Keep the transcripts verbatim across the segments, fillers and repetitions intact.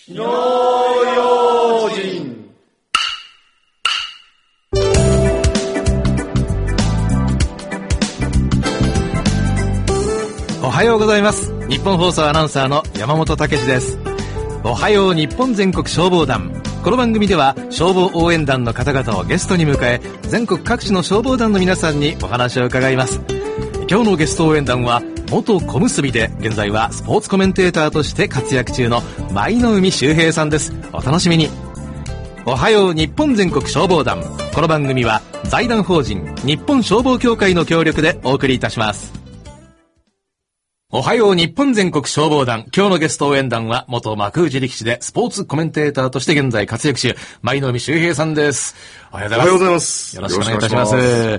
火の用心。 おはようございます。日本放送アナウンサーの山本武史です。おはよう日本全国消防団。この番組では消防応援団の方々をゲストに迎え、全国各地の消防団の皆さんにお話を伺います。今日のゲスト応援団は元小結で現在はスポーツコメンテーターとして活躍中の舞の海秀平さんです。お楽しみに。おはよう日本全国消防団。この番組は財団法人日本消防協会の協力でお送りいたします。おはよう日本全国消防団。今日のゲスト応援団は元幕内力士でスポーツコメンテーターとして現在活躍中、舞の海秀平さんです。おはようございます。 おはようございます。 よろしくお願いいたします。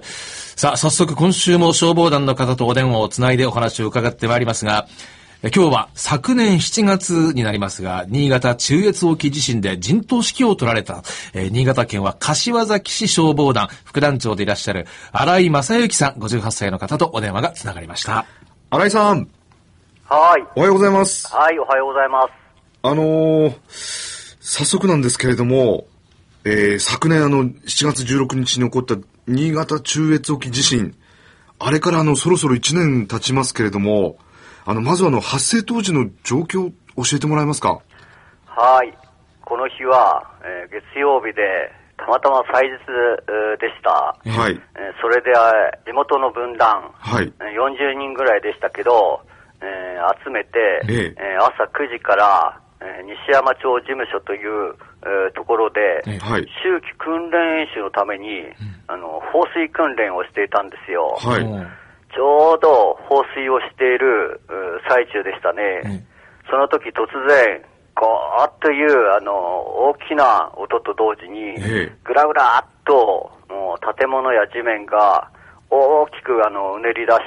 さあ、早速今週も消防団の方とお電話をつないでお話を伺ってまいりますが、今日は昨年しちがつになりますが、新潟中越沖地震で陣頭指揮を取られた、えー、新潟県は柏崎市消防団副団長でいらっしゃる新井正幸さんごじゅうはっさいの方とお電話がつながりました。 新井さん。 はい。 おはようございます。 はい、おはようございます。 あのー、早速なんですけれども、えー、昨年あのしちがつじゅうろくにちに起こった新潟中越沖地震、あれからあのそろそろいちねん経ちますけれども、あのまずあの発生当時の状況を教えてもらえますか。 はい。この日は、えー、月曜日でたまたま祭日でした。はい。えー、それで地元の分団、はい、よんじゅうにんぐらいでしたけど、えー、集めて、えええー、朝くじから、えー、西山町事務所という、えー、ところで、えはい、秋季訓練演習のために、うん、あの放水訓練をしていたんですよ。はい、ちょうど放水をしている最中でしたね。うん、その時突然ゴーッというあの大きな音と同時に、ええ、ぐらぐらっともう建物や地面が大きくあのうねり出して、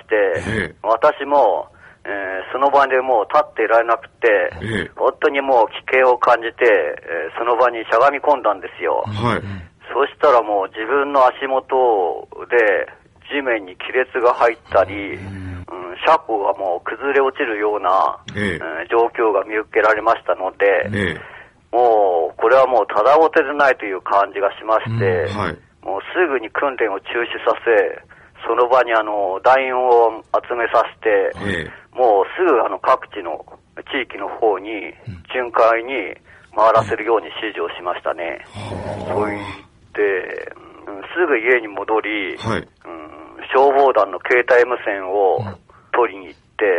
ええ、私もえー、その場でもう立っていられなくて、ええ、本当にもう危険を感じて、えー、その場にしゃがみ込んだんですよ。はい。そしたらもう自分の足元で地面に亀裂が入ったり、うん、車庫がもう崩れ落ちるような、えええー、状況が見受けられましたので、ええ、もうこれはもうただごてでないという感じがしまして、うん、はい、もうすぐに訓練を中止させ、その場にあの団員を集めさせて、ええ、もうすぐあの各地の地域の方に巡回に回らせるように指示をしましたね。うん、そう言って、うん、すぐ家に戻り、はい、うん、消防団の携帯無線を取りに行って、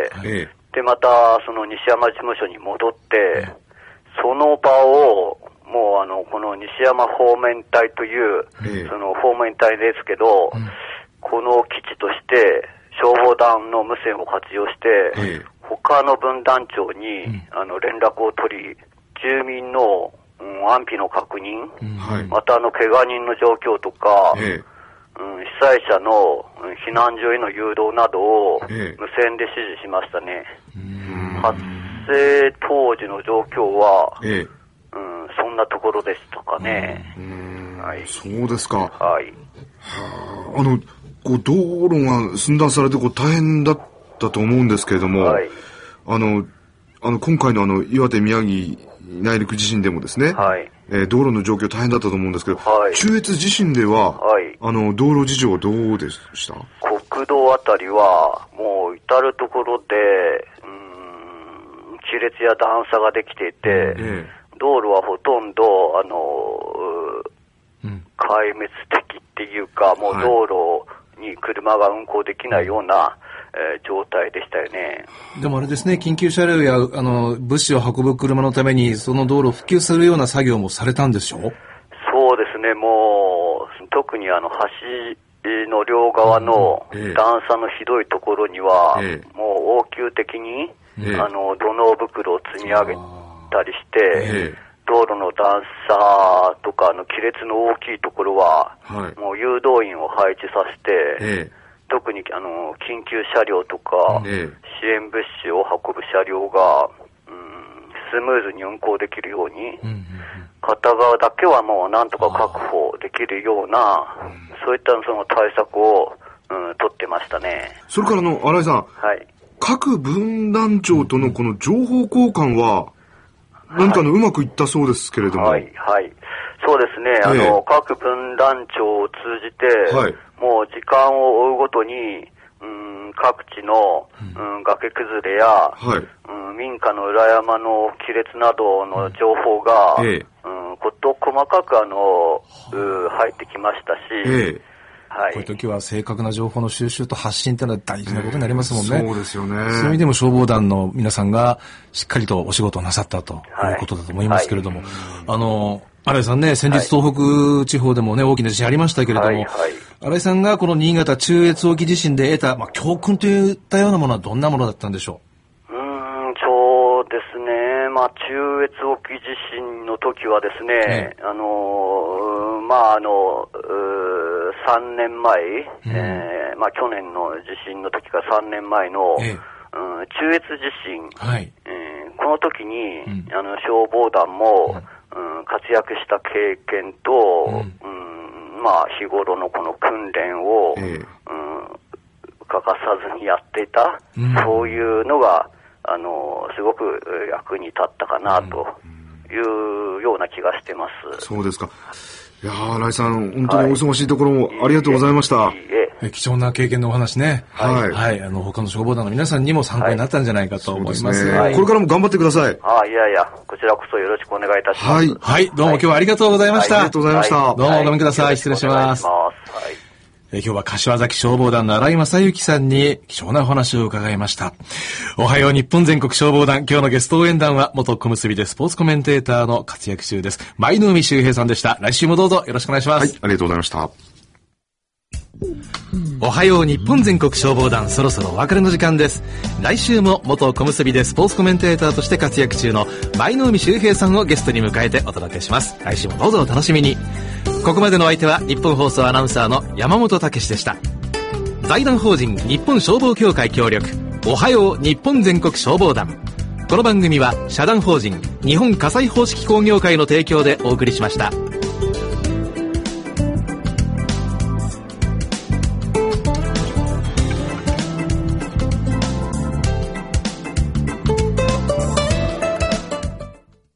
うん、でまたその西山事務所に戻って、その場をもうあのこの西山方面隊という、ええ、その方面隊ですけど、うん、この基地として消防団の無線を活用して、ええ、他の分団長に、うん、あの連絡を取り、住民の、うん、安否の確認、うんはい、またあの怪我人の状況とか、ええ、うん、被災者の、うん、避難所への誘導などを、ええ、無線で指示しましたね。発生当時の状況は、ええ、うん、そんなところでしたかね。 うんはい、そうですか。 はい。 はあ、あのこう道路が寸断されてこう大変だったと思うんですけれども、はい、あのあの今回のあの岩手宮城内陸地震でもですね、はい、えー、道路の状況大変だったと思うんですけど、はい、中越地震では、はい、あの道路事情はどうでした？ 国道あたりはもう至るところでうーん亀裂や段差ができていて、ええ、道路はほとんどあの、うん、壊滅的っていうかもう道路を、はいに車が運行できないような、えー、状態でしたよね。 でもあれですね、緊急車両やあの物資を運ぶ車のためにその道路を復旧するような作業もされたんでしょう？ そうですね、もう特にあの橋の両側の段差のひどいところには、ええ、もう応急的に、ええ、あの土のう袋を積み上げたりして、ええ、道路の段差とかの亀裂の大きいところは、はい、もう誘導員を配置させて、ええ、特にあの緊急車両とか、ええ、支援物資を運ぶ車両が、うん、スムーズに運行できるように、うんうんうん、片側だけはもうなんとか確保できるような、そういったその対策を、うん、取ってましたね。 それからあの新井さん、はい、各分団長とのこの情報交換は何かのうまくいったそうですけれども。 はい、はい。そうですね、あの、えー、各分団長を通じて、はい、もう時間を追うごとに、うん、各地の、うん、崖崩れや、はいうん、民家の裏山の亀裂などの情報が、うんえーうん、こと細かくあの、う入ってきましたし、えーはい、 こういう時は正確な情報の収集と発信というのは大事なことになりますもんね。 えー、そうですよね。 そういう意味でも消防団の皆さんがしっかりとお仕事をなさったということだと思いますけれども、はいはい、あの、新井さんね、先日東北地方でもね、大きな地震ありましたけれども、はいはい、新井さんがこの新潟中越沖地震で得た、まあ、教訓といったようなものはどんなものだったんでしょう？うーん、そうですね。まあ、中越沖地震の時はですね、ねあの、まあ、あの、さんねんまえ、うん、えー、まあ、去年の地震の時がさんねんまえの、ええうん、中越地震、はいえー、この時に、うん、あの消防団も、うんうん、活躍した経験と、うんうん、まあ日頃のこの訓練を、ええうん、欠かさずにやっていた、うん、そういうのがあのすごく役に立ったかなというような気がしてます。 うん、そうですか。いやー、新井さん、本当にお忙しいところもありがとうございました。はい、いいえ貴重な経験のお話ね。はい。はい。あの、他の消防団の皆さんにも参考になったんじゃないかと思います。はい、そうですね。はい、 これからも頑張ってください。 ああ、いやいや、こちらこそよろしくお願いいたします。 はい。はい。どうも今日はありがとうございました。はい、 ありがとうございました。はい、 どうもごめんください。はい、失礼します。はい。え今日は柏崎消防団の新井正幸さんに貴重なお話を伺いました。おはよう日本全国消防団、今日のゲスト応援団は元小結でスポーツコメンテーターの活躍中です。舞の海秀平さんでした。来週もどうぞよろしくお願いします。 はい、ありがとうございました。 おはよう日本全国消防団、そろそろお別れの時間です。来週も元小結でスポーツコメンテーターとして活躍中の舞の海秀平さんをゲストに迎えてお届けします。来週もどうぞお楽しみに。ここまでの相手は日本放送アナウンサーの山本武史でした。財団法人日本消防協会協力、おはよう日本全国消防団。この番組は社団法人日本火災報識工業会の提供でお送りしました。